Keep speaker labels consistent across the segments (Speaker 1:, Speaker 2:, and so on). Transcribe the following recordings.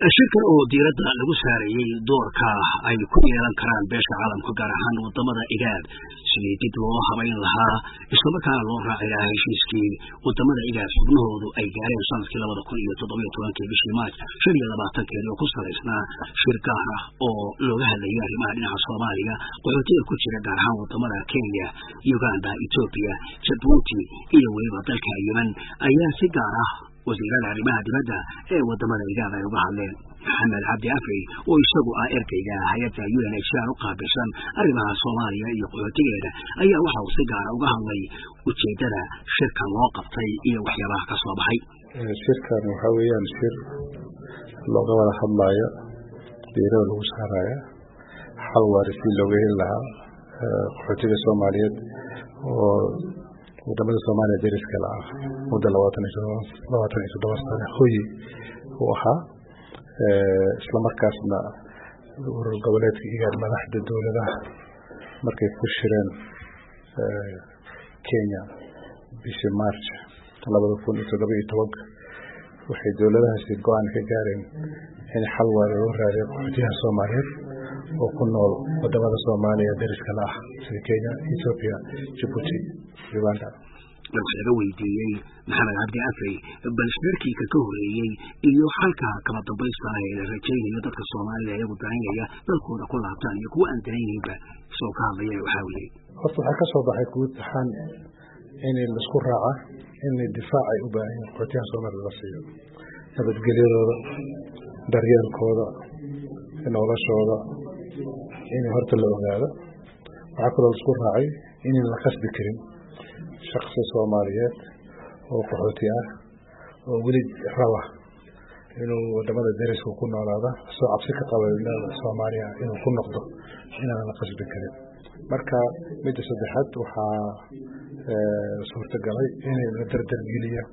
Speaker 1: shirkan oo diiradda lagu saarayay doorka ay ku yeelan karaan beesha caalamka gaar ahaan wadamada IGAD sidii dib loo habayn lahaa isla markaana loo raaci lahaa heshiiskii wadamada IGAD xubnahoodu ay gaareen sanadkii 2017 bishii Maarch 25 oo ku salaysnaa shir gaar ah oo looga hadlayay arrimaha dhinaca Soomaaliya qaxootiga ku jira gaar ahaan wadamada Kenya, Uganda, Ethiopia, Djibouti iyo weliba dalka Yemen ayaa si gaar ah wasiirada arrimaha dibadda ee wadamada IGAD ay uga hadleen. Maxamed Cabdi Afri oo isagu ah erkayga hay'adda UNHCR u qaabilsan arrimaha Soomaaliya iyo qaxootigeeda ayaa waxa uu si gaar ah uga hadlay ujeedada shirkan loo qabtay iyo waxyaabaha ka soo baxay.
Speaker 2: Shirkan waxa weeyaan shir looga wada hadlayo diiradda lagu saarayo xal waarisi looga heli lahaa qaxootiga Soomaaliyeed oo wadamada Soomaaliya deriska la ah muddo 27 sano hooyi u ahaa isla markaasna urur goboleedka IGAD madaxda dowladaha markay ku shireen Kenya bishii March 2017 waxay dowladahaasi go'aan ka gaareen in xal waara loo raadiyo qaxootiga Soomaaliyeed oo ku nool wadamada Soomaaliya deriska la ah sida Kenya, Ethiopia, Djibouti, Uganda.
Speaker 1: laga weydiiyey Maxamed Cabdi Afri bal shirkii ka horeeyay iyo halka kala dambaysta ay rajaynayo dadka Soomaaliya iyagu daneynaya dalkooda ku laabtaan iyo kuwa aan daneynayba soo ka hadlayay waxa weeye
Speaker 2: horta waxa ka soo baxay guud ahaan in la isku raaca in difaac ay u baahan yihiin qaxootiga Soomaaliya la siiyo nabadgelyadooda, daryeelkooda, noloshooda in horta la ogaado. waxa kaloo la isku raacay in la qasbi karin shakhsi Soomaaliyeed oo qaxooti ah oo weli raba inuu wadamada deriska ku noolaado soo cabsi ka qabo Soomaaliya inuu ku noqdo inaan la qasbi karin. marka midda saddexaad waxaa suurtagalay in la dardargeliyo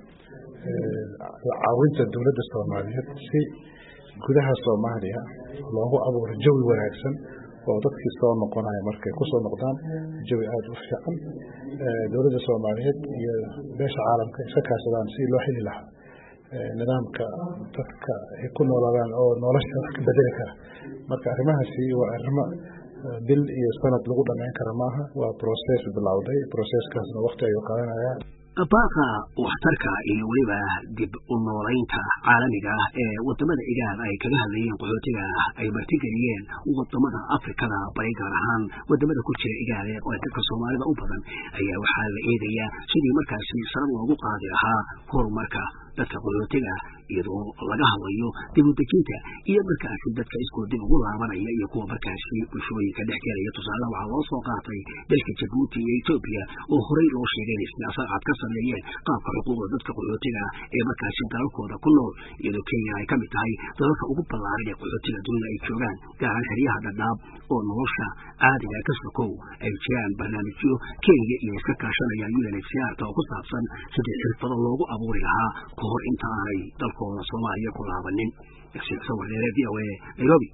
Speaker 2: caawinta dowladda Soomaaliyeed si gudaha Soomaaliya loogu abuuro jawi wanaagsan oo dadkii soo noqonaya markay ku soo noqdaan jawi aad u fiican dowladda Soomaaliyeed iyo beesha caalamka iska kaashadaan si loo heli lahaa nidaamka dadka ay ku noolaadaan oo nolosha wax ka bedeli kara. marka arrimahaasi waa arrimo bil iyo sanad lagu dhameyn karo maaha, waa process bilowday, processkaasna waqti ayuu qaadanayaa.
Speaker 1: baaqa waxtarka iyo weliba dib u noolaynta caalamiga ah ee wadamada IGAD ay kaga hadlayeen qaxootiga ay martigeliyeen wadamada Afrikada bari gaar ahaan wadamada ku jira IGAD oo dadka Soomaalida u badan ayaa waxaa la eedayaa sidii markaasi sare loogu qaadi lahaa horumarka dadka qaxootiga iyadoo laga hadlayo dib u dejinta iyo markaasi dadka isku dib ugu laabanaya iyo kuwa markaasi bulshooyinka dhex galaya. tusaale waxaa loo soo qaatay dalka Djibouti iyo Ethiopia oo horey loo sheegay in siyaasad cad ka sameeyeen qaabka xuquuqda dadka qaxootiga ee markaasi dalalkooda ku nool, iyadoo Kenya ay ka mid tahay dalalka ugu ballaaran ee qaxootiga dunida ay joogaan gaar ahaan xeryaha Dadaab oo nolosha caadiga ka sokow ay jiraan barnaamijyo Kenya iyo iska kaashanaya UNHCR oo ku saabsan sidii xirfado loogu abuuri lahaa kahor inta aanay dalkooda Soomaaliya ku laabanin. Nairobi.